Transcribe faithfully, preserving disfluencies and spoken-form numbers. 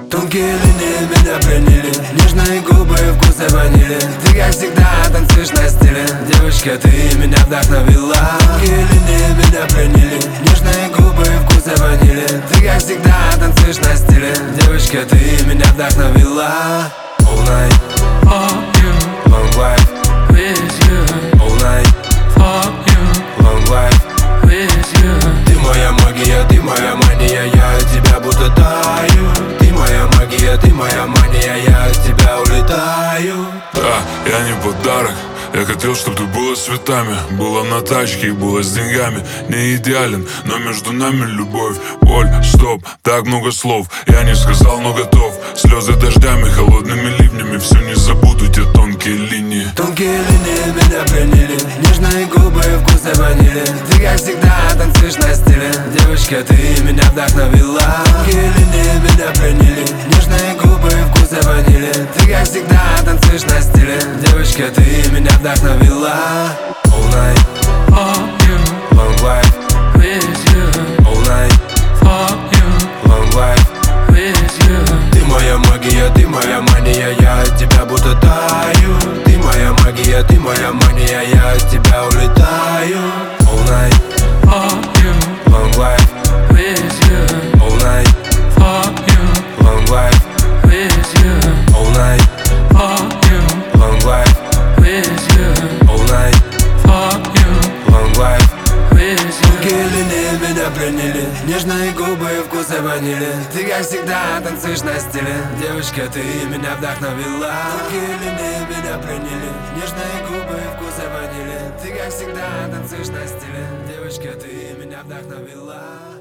Тонкие линии меня пленили, нежные губы и вкусы ванили. Ты как всегда танцуешь на стиле, девочка, ты меня вдохновила. Тонкие линии меня пленили, нежные губы и вкусы ванили. Ты как всегда танцуешь на стиле, девочка, ты меня вдохновила. All night, Fuck you, long life, with you. all night, Fuck you, long life, with you. ты моя магия, ты моя мания, я от тебя будто таю. Ты моя магия, ты моя мания, я от тебя улетаю. Да, я не подарок. Я хотел, чтобы ты была с цветами, была на тачке и была с деньгами. Не идеален, но между нами любовь. Оль, стоп, так много слов. Я не сказал, но готов. Слезы дождями, холодными ливнями. Все не забуду те тонкие линии. Tонкие линии меня пленили, нежные губы и вкусы ванили. Ты как всегда танцуешь на стиле, девочка, ты меня вдохновила. Тонкие линии меня пленили, нежные губы и вкусы ванили. Ты как всегда танцуешь на стиле, девочка, ты меня вдохновила. All night, Fuck you, long life, with you. all night, Fuck you, long life, with you. ты моя магия, ты моя мания, я от тебя будто таю. Ты моя магия, ты моя мания, я от тебя улетаю. All night, Fuck you, long life, with you. all night, Fuck you, long life, with you. all night, Fuck you, long life, with you. all night, Fuck you, long life. with you. Тонкие линии меня пленили, нежные губы и вкусы ванили. Ты как всегда танцуешь на стиле, девочка, ты меня вдохновила. Тонкие линии меня пленили, нежные губы и вкусы ванили. Ты как всегда танцуешь на стиле, девочка, ты меня вдохновила.